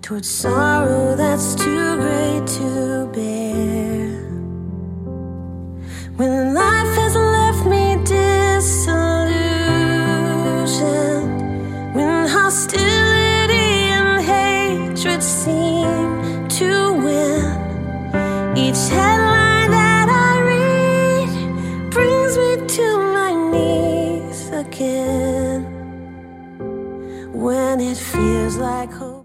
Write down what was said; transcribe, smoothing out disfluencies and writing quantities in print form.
towards sorrow that's too great to bear. When life has left me disillusioned, when hostility and hatred seem to win, each headline that I read brings me to my knees again. When it feels like hope